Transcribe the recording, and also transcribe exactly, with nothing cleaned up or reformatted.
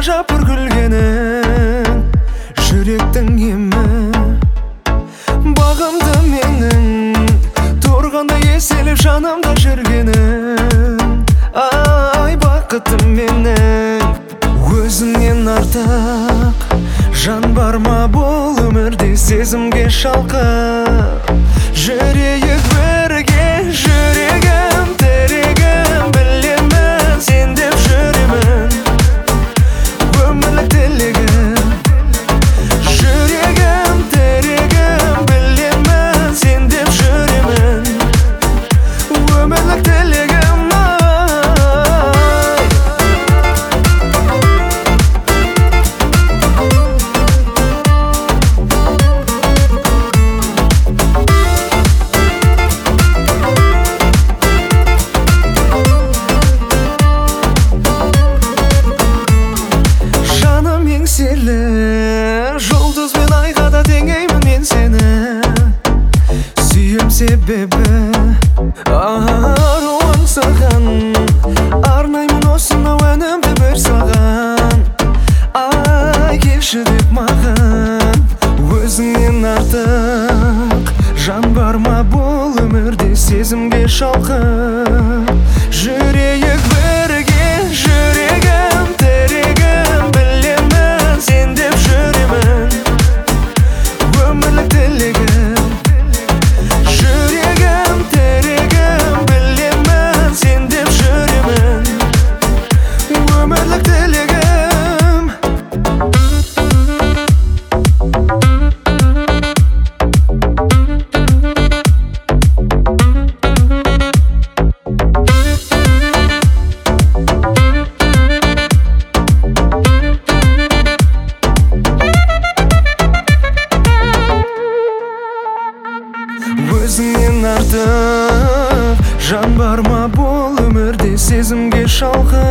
ғажап бір күлгенің жүректің емі. Бағымды менің тұрғанда еселіп жанымда жүргенің. Ай бақытым менің, өзіңнен артық жан бар ма бұл өмірде? Сезімге шалқып жүрейік бірге, жүрегім тірегім білемін, сен деп жүремін, өмірлік тілегім. Жүрегім тірегім білемін, сен деп жүремін, өмірлік тілегім. Жұлдыз бен айға да теңеймін мен сені, сүйем себебі аруың саған. Арнаймын осынау әнімді бір саған. Ай келші деп маған, өзіңнен артық жан бар ма бұл өмірде? Сезімге шалқып жүрейік бірге, жүрегім тірегім білемін, сен деп жүремін, өмірлік тілегім. Жүрегім тірегім білемін, сен деп жүремін, өмірлік тілегім. Өзіңнен артық жан бар ма бұл өмірде? Сезімге шалқып